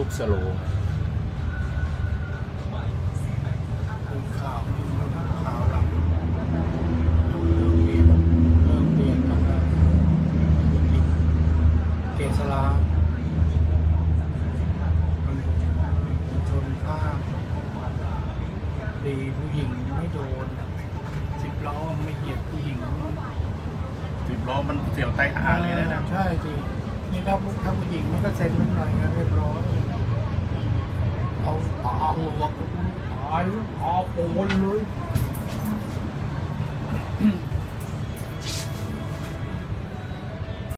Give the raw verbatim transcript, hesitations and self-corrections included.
ปสโลว์คือข่าวนี่มันข่าวหลังเริ่มเปลี่ยนเริ่มเปลี่ยนกันแล้วเกษรามันชนข้ามดีผู้หญิงไม่โดนสิบล้อไม่เหยียบผู้หญิงสิบล้อมันเสี่ยวไตหาเลยนะนะใช่สินี่ถ้าถ้าผู้หญิงมันก็เซ็นนิดหน่อยก็เรียบร้อย